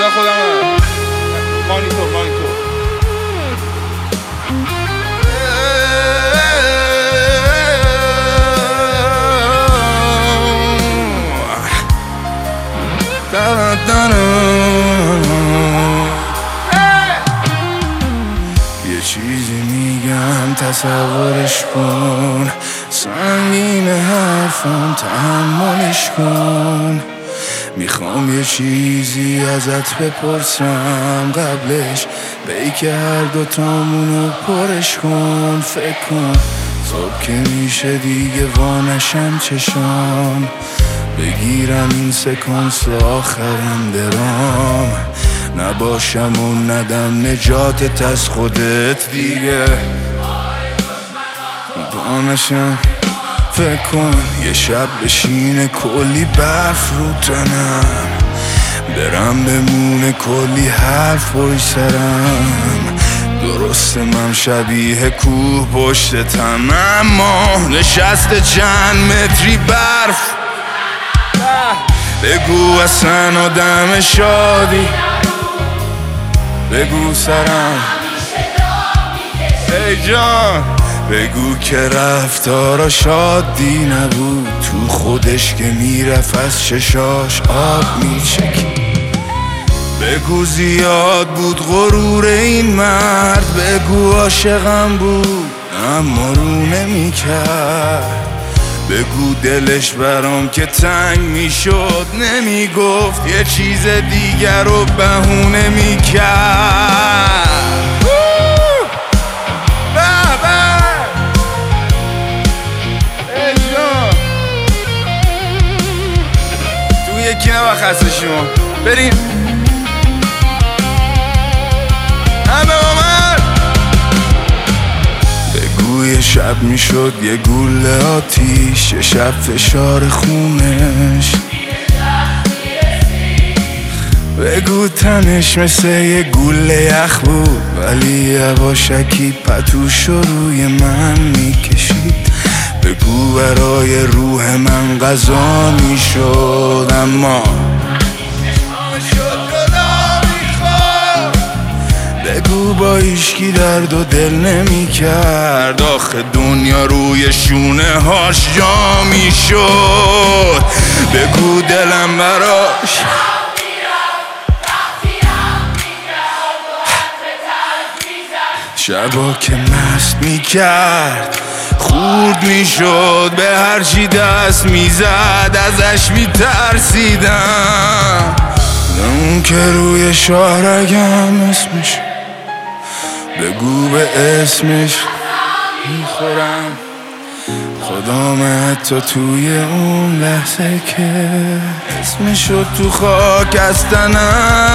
صدا خودم مانیتور یه چیزی میگم تصورش کن، سنگین حرفم تحملش کن. میخوام یه چیزی ازت بپرسم قبلش، به که هر دوتامونو پرش کن. فکر کن صبح که میشه دیگه وانشم چشام، بگیرم این سکانس آخرم درام، نباشم و ندم نجاتت از خودت دیگه. وانشم فکر کن یه شب بشینه کلی برف رو تنم، برم بمونه کلی حرف پشت سرم. درسته من شبیه کوه پشت تنم، اما نشسته چند متری برف. بگو اصلا آدم شادی، بگو سرم ای جان، بگو که رفتارا شادی نبود، تو خودش که میرفت از چشاش آب میچکی. بگو زیاد بود غرور این مرد، بگو عاشقم بود اما رو نمیکرد. بگو دلش برام که تنگ میشد نمیگفت، یه چیز دیگر رو بهونه میکرد. تو یکی نبا خسته شما بریم همه آمد. بگو یه شب میشد یه گوله آتیش، یه شب فشار خونش. بگو تنش مثل یه گوله یخ بود، ولی یواشکی پتوش رو روی من میکشید. بگو برای روح من غذا میشد، اما بگو با ایشکی درد و دل نمی کرد. آخه دنیا روی شونه هاش جا می شد. بگو دلم براش شبا که مست می کرد، خورد می شد به هرچی دست می زد، ازش می ترسیدم. اون که روی شاهرگم اسمش، بگو به اسمش میخورم. خدام حتی توی اون لحظه که اسمشو تو خاک از تنم